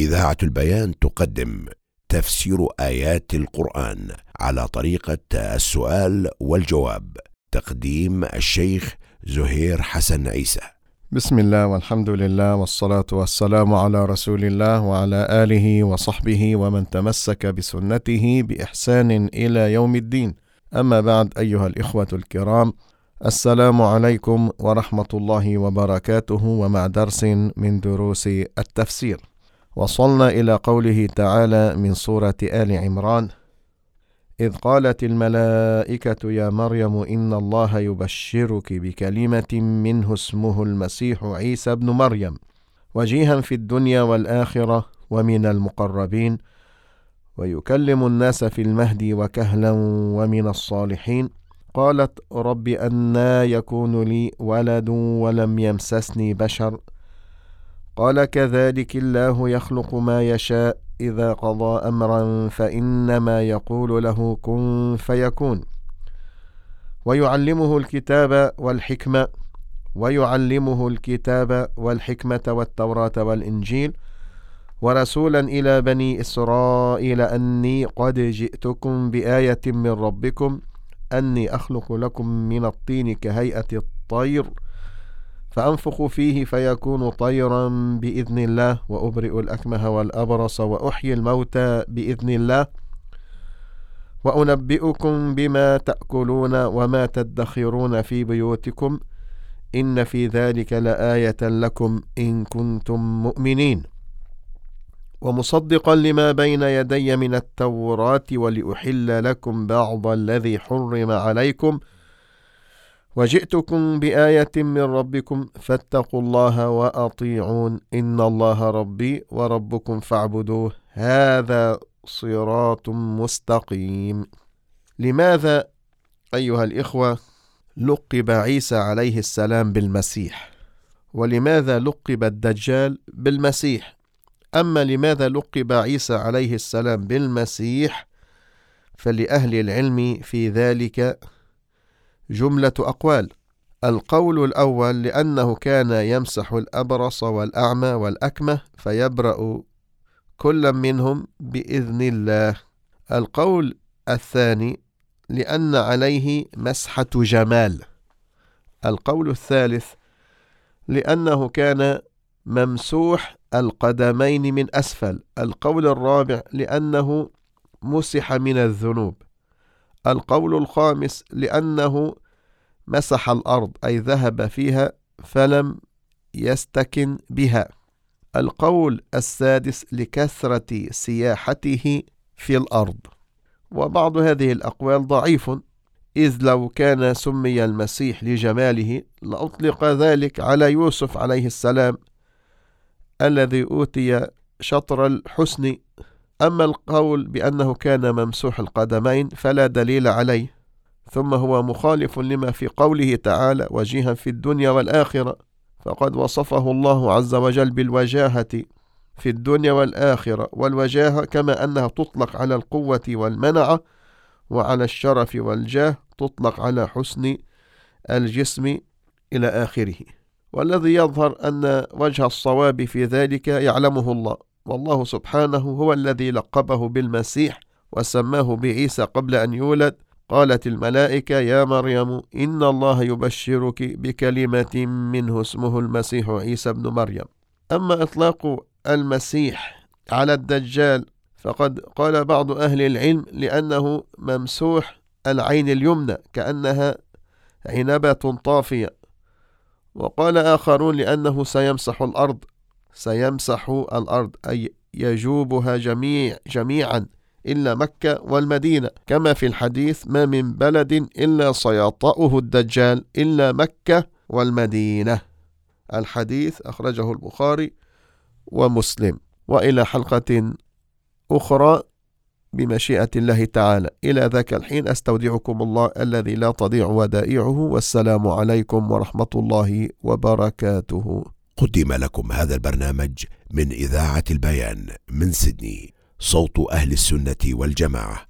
إذاعة البيان تقدم تفسير آيات القرآن على طريقة السؤال والجواب. تقديم الشيخ زهير حسن عيسى. بسم الله والحمد لله والصلاة والسلام على رسول الله وعلى آله وصحبه ومن تمسك بسنته بإحسان إلى يوم الدين. أما بعد، أيها الإخوة الكرام، السلام عليكم ورحمة الله وبركاته، ومع درس من دروس التفسير. وصلنا إلى قوله تعالى من سورة آل عمران: إذ قالت الملائكة يا مريم إن الله يبشرك بكلمة منه اسمه المسيح عيسى ابن مريم وجيها في الدنيا والآخرة ومن المقربين ويكلم الناس في المهد وكهلا ومن الصالحين. قالت رب أنى يكون لي ولد ولم يمسسني بشر قال كذلك الله يخلق ما يشاء إذا قضى أمرا فإنما يقول له كن فيكون. ويعلمه الكتاب والحكمة والتوراة والإنجيل ورسولا إلى بني إسرائيل أني قد جئتكم بآية من ربكم أني أخلق لكم من الطين كهيئة الطير فأنفخ فيه فيكون طيرا بإذن الله وأبرئ الأكمه والأبرص وأحيي الموتى بإذن الله وأنبئكم بما تأكلون وما تدخرون في بيوتكم إن في ذلك لآية لكم إن كنتم مؤمنين ومصدقا لما بين يدي من التوراة ولأحل لكم بعض الذي حرم عليكم وجئتكم بآية من ربكم فاتقوا الله وأطيعون إن الله ربي وربكم فاعبدوه هذا صراط مستقيم. لماذا أيها الإخوة لقب عيسى عليه السلام بالمسيح؟ ولماذا لقب الدجال بالمسيح؟ أما لماذا لقب عيسى عليه السلام بالمسيح فلأهل العلم في ذلك جملة أقوال. القول الأول لأنه كان يمسح الأبرص والأعمى والأكمه فيبرأ كل منهم بإذن الله. القول الثاني لأن عليه مسحة جمال. القول الثالث لأنه كان ممسوح القدمين من أسفل. القول الرابع لأنه مسح من الذنوب. القول الخامس لأنه مسح الأرض أي ذهب فيها فلم يستكن بها. القول السادس لكثرة سياحته في الأرض. وبعض هذه الأقوال ضعيف، إذ لو كان سمي المسيح لجماله لأطلق ذلك على يوسف عليه السلام الذي أوتي شطر الحسن. أما القول بأنه كان ممسوح القدمين فلا دليل عليه، ثم هو مخالف لما في قوله تعالى وجيها في الدنيا والآخرة، فقد وصفه الله عز وجل بالوجاهة في الدنيا والآخرة، والوجاهة كما أنها تطلق على القوة والمنعة وعلى الشرف والجاه تطلق على حسن الجسم إلى آخره. والذي يظهر أن وجه الصواب في ذلك يعلمه الله، والله سبحانه هو الذي لقبه بالمسيح وسماه بعيسى قبل أن يولد. قالت الملائكة يا مريم إن الله يبشرك بكلمة منه اسمه المسيح عيسى بن مريم. أما إطلاق المسيح على الدجال فقد قال بعض أهل العلم لأنه ممسوح العين اليمنى كأنها عنبة طافية، وقال آخرون لأنه سيمسح الأرض أي يجوبها جميعا إلا مكة والمدينة، كما في الحديث ما من بلد إلا سيطأه الدجال إلا مكة والمدينة. الحديث أخرجه البخاري ومسلم. وإلى حلقة أخرى بمشيئة الله تعالى. إلى ذاك الحين أستودعكم الله الذي لا تضيع ودائعه، والسلام عليكم ورحمة الله وبركاته. قدم لكم هذا البرنامج من إذاعة البيان من سيدني، صوت أهل السنة والجماعة.